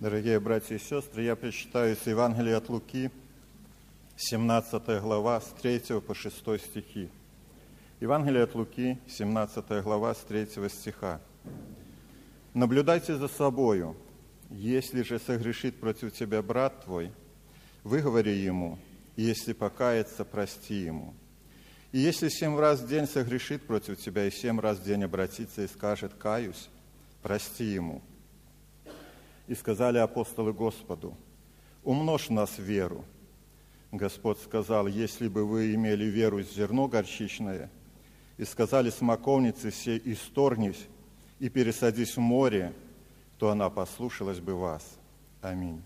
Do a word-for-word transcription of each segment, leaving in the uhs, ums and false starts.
Дорогие братья и сестры, я прочитаю из Евангелия от Луки, семнадцатая глава, с третьего по шестой стихи. Евангелие от Луки, семнадцатая глава, с третьего стиха. «Наблюдайте за собою. Если же согрешит против тебя брат твой, выговори ему, и если покается, прости ему. И если семь раз в день согрешит против тебя, и семь раз в день обратится и скажет: каюсь, прости ему». И сказали апостолы Господу: умножь в нас веру. Господь сказал: если бы вы имели веру с зерно горчичное, и сказали смоковнице сей: исторгнись и пересадись в море, то она послушалась бы вас. Аминь.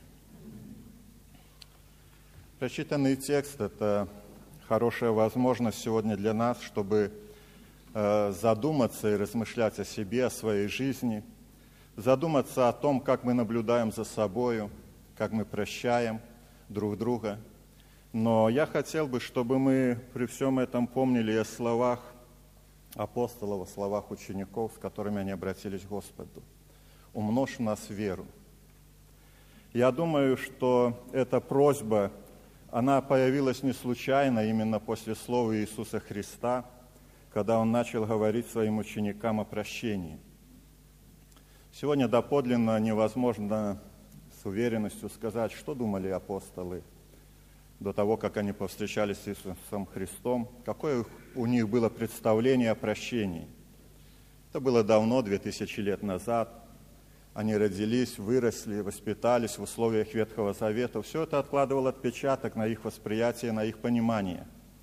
Прочитанный текст – это хорошая возможность сегодня для нас, чтобы э, задуматься и размышлять о себе, о своей жизни, задуматься о том, как мы наблюдаем за собою, как мы прощаем друг друга. Но я хотел бы, чтобы мы при всем этом помнили о словах апостолов, о словах учеников, с которыми они обратились к Господу. «Умножь в нас веру». Я думаю, что эта просьба, она появилась не случайно именно после слова Иисуса Христа, когда Он начал говорить своим ученикам о прощении. Сегодня доподлинно невозможно с уверенностью сказать, что думали апостолы до того, как они повстречались с Иисусом Христом, какое у них было представление о прощении. Это было давно, две тысячи лет назад. Они родились, выросли, воспитались в условиях Ветхого Завета. Все это откладывало отпечаток на их восприятие, на их понимание.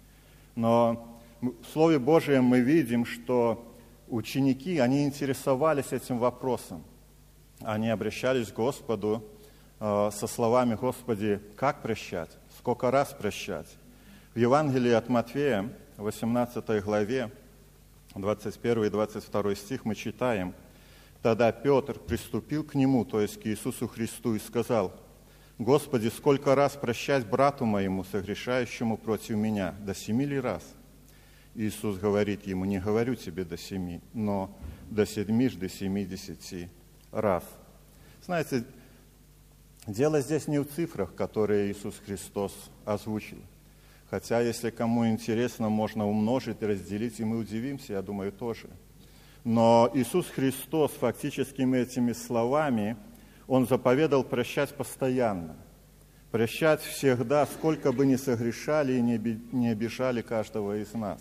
Но в Слове Божьем мы видим, что ученики, они интересовались этим вопросом. Они обращались к Господу э, со словами: «Господи, как прощать? Сколько раз прощать?» В Евангелии от Матфея, восемнадцатой главе, двадцать первый и двадцать второй стих мы читаем: «Тогда Петр приступил к нему, то есть к Иисусу Христу, и сказал: Господи, сколько раз прощать брату моему, согрешающему против меня? До семи ли раз?» Иисус говорит ему: «Не говорю тебе до семи, но до седьмижды семидесяти раз». Знаете, дело здесь не в цифрах, которые Иисус Христос озвучил. Хотя, если кому интересно, можно умножить и разделить, и мы удивимся, я думаю, тоже. Но Иисус Христос фактически этими словами, Он заповедал прощать постоянно. Прощать всегда, сколько бы ни согрешали и не обижали каждого из нас.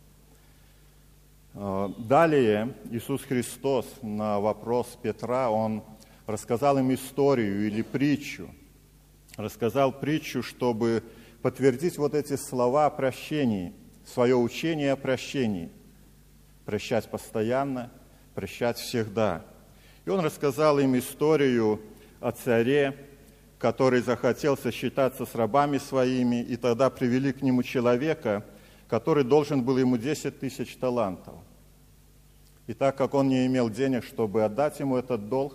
Далее Иисус Христос на вопрос Петра, Он рассказал им историю или притчу. Рассказал притчу, чтобы подтвердить вот эти слова о прощении, свое учение о прощении. Прощать постоянно, прощать всегда. И Он рассказал им историю о царе, который захотел сосчитаться с рабами своими, и тогда привели к нему человека, который должен был ему десять тысяч талантов. И так как он не имел денег, чтобы отдать ему этот долг,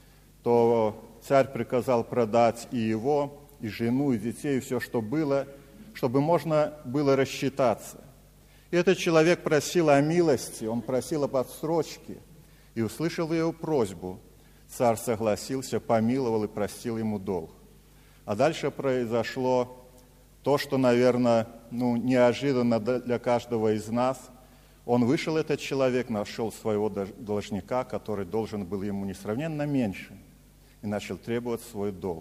то царь приказал продать и его, и жену, и детей, и все, что было, чтобы можно было рассчитаться. И этот человек просил о милости, он просил об отсрочке, и услышал его просьбу. Царь согласился, помиловал и простил ему долг. А дальше произошло то, что, наверное, ну, неожиданно для каждого из нас. Он вышел, этот человек, нашел своего должника, который должен был ему несравненно меньше, и начал требовать свой долг.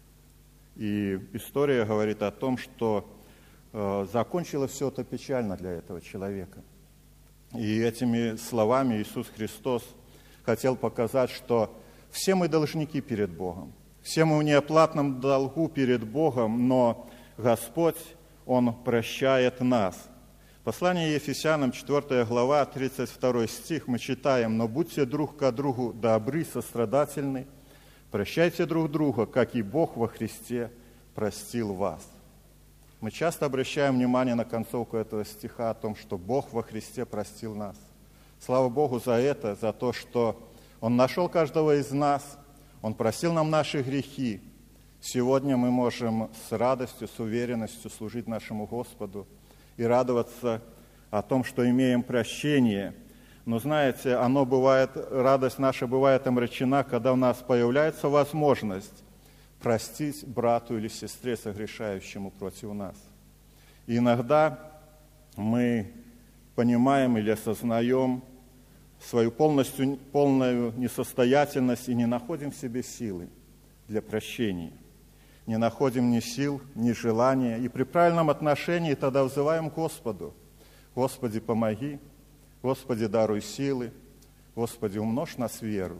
И история говорит о том, что э, закончилось все это печально для этого человека. И этими словами Иисус Христос хотел показать, что все мы должники перед Богом, все мы в неоплатном долгу перед Богом, но Господь, Он прощает нас. Послание Ефесянам, четвёртая глава, тридцать второй стих, мы читаем: «Но будьте друг к другу добры, сострадательны, прощайте друг друга, как и Бог во Христе простил вас». Мы часто обращаем внимание на концовку этого стиха о том, что Бог во Христе простил нас. Слава Богу за это, за то, что Он нашел каждого из нас, Он простил нам наши грехи. Сегодня мы можем с радостью, с уверенностью служить нашему Господу и радоваться о том, что имеем прощение. Но знаете, оно бывает, радость наша бывает омрачена, когда у нас появляется возможность простить брату или сестре, согрешающему против нас. И иногда мы понимаем или осознаем свою полностью, полную несостоятельность и не находим в себе силы для прощения. Не находим ни сил, ни желания. И при правильном отношении тогда взываем к Господу. Господи, помоги. Господи, даруй силы. Господи, умножь нас веру.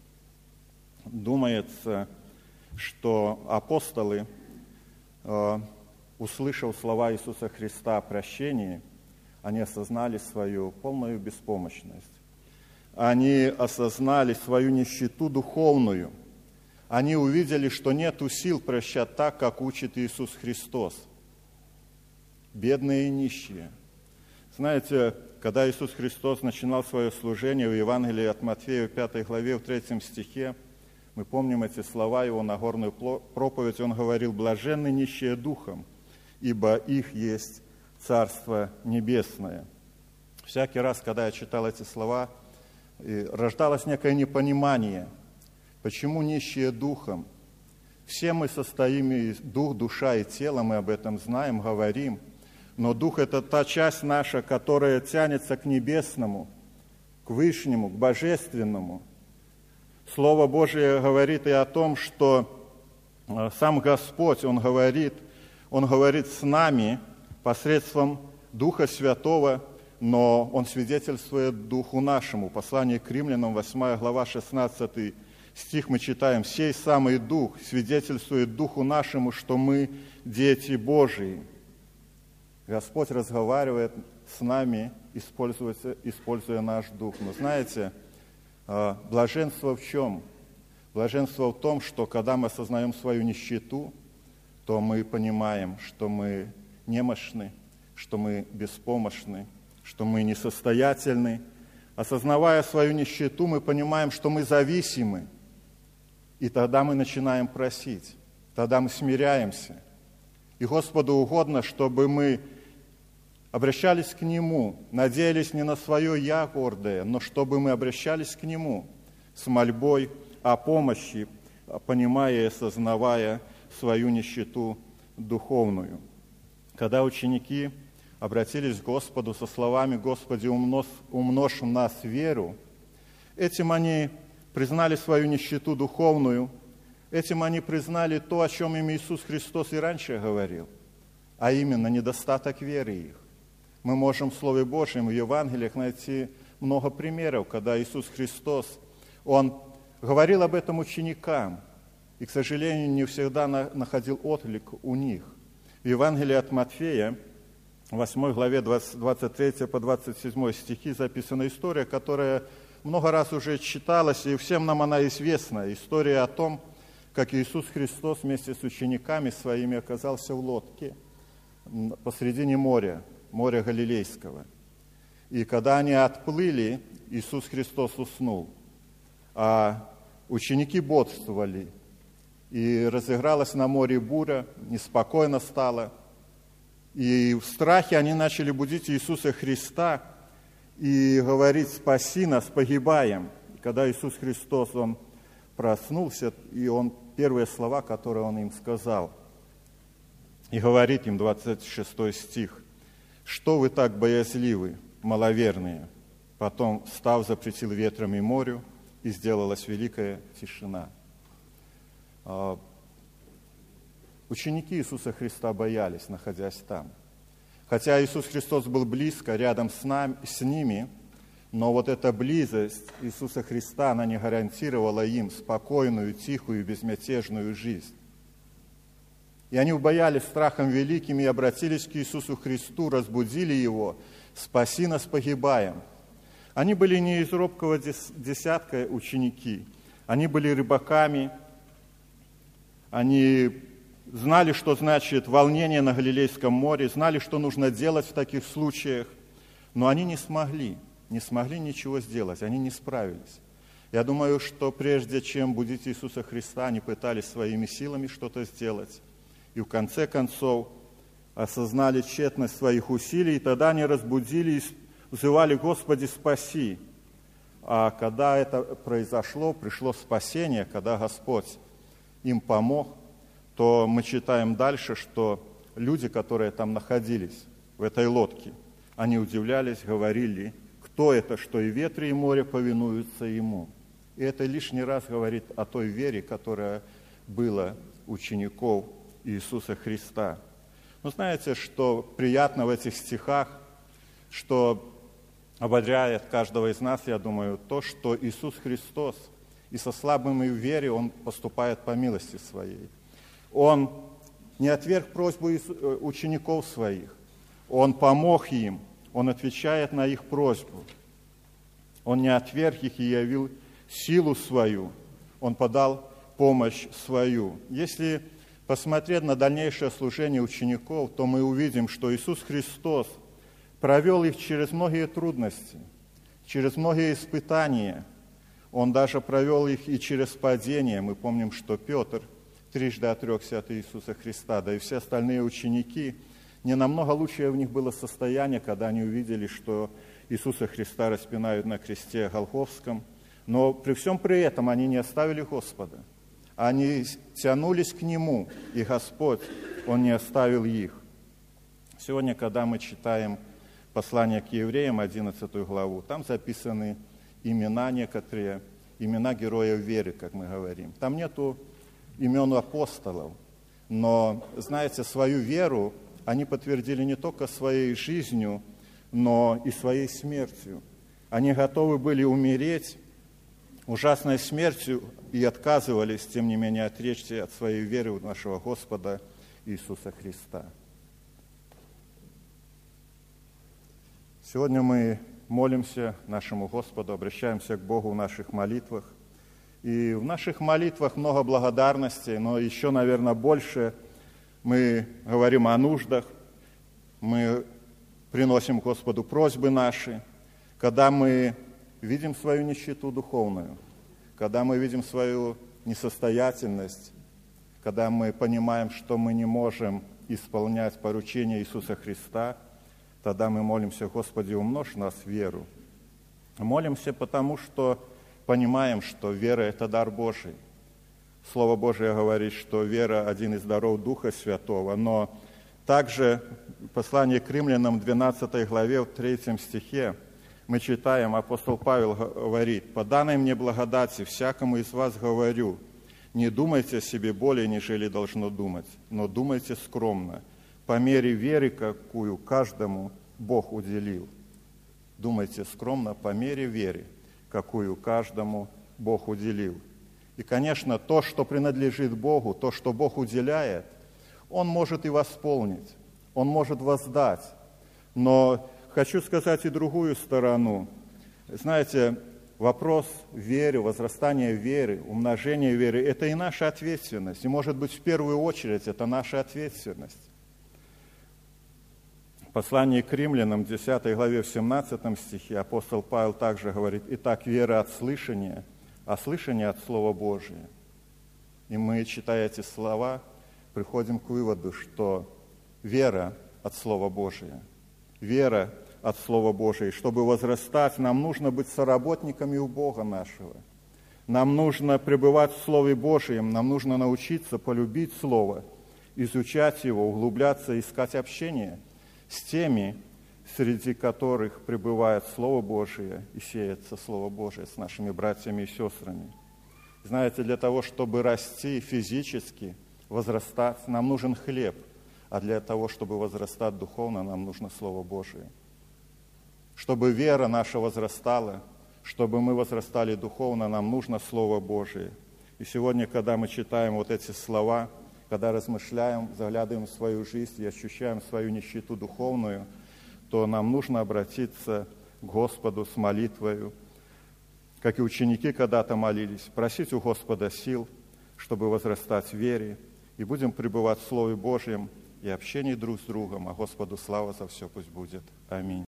Думается, что апостолы, э, услышав слова Иисуса Христа о прощении, они осознали свою полную беспомощность. Они осознали свою нищету духовную. Они увидели, что нет сил прощать так, как учит Иисус Христос. Бедные и нищие. Знаете, когда Иисус Христос начинал свое служение в Евангелии от Матфея, в пятой главе, в третьем стихе, мы помним эти слова Его Нагорную проповедь, Он говорил: «Блаженны нищие духом, ибо их есть Царство Небесное». Всякий раз, когда я читал эти слова, рождалось некое непонимание, почему нищие духом. Все мы состоим из дух, душа и тело, мы об этом знаем, говорим. Но дух – это та часть наша, которая тянется к небесному, к вышнему, к божественному. Слово Божие говорит и о том, что сам Господь, Он говорит, Он говорит с нами посредством Духа Святого, но Он свидетельствует Духу нашему. Послание к Римлянам, восьмая глава, шестнадцатый стих мы читаем: «Сей самый Дух свидетельствует Духу нашему, что мы дети Божии». Господь разговаривает с нами, используя, используя наш Дух. Но знаете, блаженство в чем? Блаженство в том, что когда мы осознаем свою нищету, то мы понимаем, что мы немощны, что мы беспомощны, что мы несостоятельны. Осознавая свою нищету, мы понимаем, что мы зависимы. И тогда мы начинаем просить, тогда мы смиряемся. И Господу угодно, чтобы мы обращались к Нему, надеялись не на свое «я» гордое, но чтобы мы обращались к Нему с мольбой о помощи, понимая и осознавая свою нищету духовную. Когда ученики обратились к Господу со словами: «Господи, умножь, умножь в нас веру», этим они признали свою нищету духовную, этим они признали то, о чем им Иисус Христос и раньше говорил, а именно недостаток веры их. Мы можем в Слове Божьем, в Евангелиях найти много примеров, когда Иисус Христос, Он говорил об этом ученикам, и, к сожалению, не всегда находил отклик у них. В Евангелии от Матфея, в восьмой главе, двадцать третий по двадцать седьмой стихи записана история, которая много раз уже читалась, и всем нам она известна. История о том, как Иисус Христос вместе с учениками своими оказался в лодке посредине моря, моря Галилейского. И когда они отплыли, Иисус Христос уснул, а ученики бодрствовали. И разыгралась на море буря, неспокойно стало. И в страхе они начали будить Иисуса Христа и говорить: «Спаси нас, погибаем». И когда Иисус Христос, Он проснулся, и Он первые слова, которые Он им сказал, и говорит им, двадцать шестой стих: «Что вы так боязливы, маловерные?» Потом, встав, запретил ветрам и морю, и сделалась великая тишина. Ученики Иисуса Христа боялись, находясь там. Хотя Иисус Христос был близко, рядом с, нами, с ними, но вот эта близость Иисуса Христа, она не гарантировала им спокойную, тихую, безмятежную жизнь. И они убоялись страхом великим и обратились к Иисусу Христу, разбудили Его: «Спаси нас, погибаем». Они были не из робкого десятка ученики, они были рыбаками, они знали, что значит волнение на Галилейском море, знали, что нужно делать в таких случаях, но они не смогли, не смогли ничего сделать, они не справились. Я думаю, что прежде чем будить Иисуса Христа, они пытались своими силами что-то сделать, и в конце концов осознали тщетность своих усилий, и тогда они разбудили и взывали: «Господи, спаси!» А когда это произошло, пришло спасение, когда Господь им помог, то мы читаем дальше, что люди, которые там находились, в этой лодке, они удивлялись, говорили, кто это, что и ветры, и море повинуются ему. И это лишний раз говорит о той вере, которая была у учеников Иисуса Христа. Но знаете, что приятно в этих стихах, что ободряет каждого из нас, я думаю, то, что Иисус Христос и со слабыми в вере Он поступает по милости Своей. Он не отверг просьбу учеников Своих, Он помог им, Он отвечает на их просьбу. Он не отверг их и явил силу Свою, Он подал помощь Свою. Если посмотреть на дальнейшее служение учеников, то мы увидим, что Иисус Христос провел их через многие трудности, через многие испытания. Он даже провел их и через падение. Мы помним, что Петр трижды отрекся от Иисуса Христа, да и все остальные ученики, не намного лучшее у них было состояние, когда они увидели, что Иисуса Христа распинают на кресте Голгофском. Но при всем при этом они не оставили Господа. Они тянулись к Нему, и Господь, Он не оставил их. Сегодня, когда мы читаем послание к евреям, одиннадцатую главу, там записаны имена некоторые, имена героев веры, как мы говорим. Там нету имен апостолов, но, знаете, свою веру они подтвердили не только своей жизнью, но и своей смертью. Они готовы были умереть ужасной смертью и отказывались, тем не менее, отречься от своей веры в нашего Господа Иисуса Христа. Сегодня мы молимся нашему Господу, обращаемся к Богу в наших молитвах. И в наших молитвах много благодарности, но еще, наверное, больше мы говорим о нуждах, мы приносим Господу просьбы наши, когда мы видим свою нищету духовную, когда мы видим свою несостоятельность, когда мы понимаем, что мы не можем исполнять поручения Иисуса Христа, тогда мы молимся: Господи, умножь в нас веру. Молимся, потому что понимаем, что вера – это дар Божий. Слово Божие говорит, что вера – один из даров Духа Святого, но также в послании к Римлянам, двенадцатой главе, в третьем стихе, мы читаем, апостол Павел говорит: «По данной мне благодати всякому из вас говорю, не думайте о себе более, нежели должно думать, но думайте скромно, по мере веры, какую каждому Бог уделил». Думайте скромно, по мере веры, какую каждому Бог уделил. И, конечно, то, что принадлежит Богу, то, что Бог уделяет, Он может и восполнить, Он может воздать. Но хочу сказать и другую сторону. Знаете, вопрос веры, возрастания веры, умножения веры – это и наша ответственность. И, может быть, в первую очередь, это наша ответственность. В послании к Римлянам, десятой главе, в семнадцатом стихе, апостол Павел также говорит: «Итак, вера от слышания, а слышание от Слова Божия». И мы, читая эти слова, приходим к выводу, что вера от Слова Божия, вера от Слова Божия. И чтобы возрастать, нам нужно быть соработниками у Бога нашего. Нам нужно пребывать в Слове Божьем, нам нужно научиться полюбить Слово, изучать его, углубляться, искать общение с теми, среди которых пребывает Слово Божие и сеется Слово Божие, с нашими братьями и сестрами. Знаете, для того, чтобы расти физически, возрастать, нам нужен хлеб, а для того, чтобы возрастать духовно, нам нужно Слово Божие. Чтобы вера наша возрастала, чтобы мы возрастали духовно, нам нужно Слово Божие. И сегодня, когда мы читаем вот эти слова, когда размышляем, заглядываем в свою жизнь и ощущаем свою нищету духовную, то нам нужно обратиться к Господу с молитвою, как и ученики когда-то молились, просить у Господа сил, чтобы возрастать в вере, и будем пребывать в Слове Божьем и общении друг с другом, а Господу слава за все пусть будет. Аминь.